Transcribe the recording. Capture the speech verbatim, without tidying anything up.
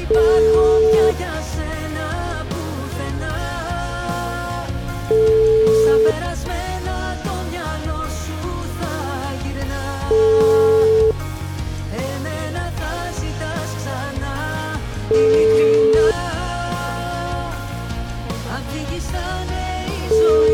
υπάρχω πια για σένα πουθενά. Στα περασμένα το μυαλό σου θα γυρνά. Εμένα θα ζητάς ξανά ειλικρινά. Αν φύγεις θα είναι η ζωή.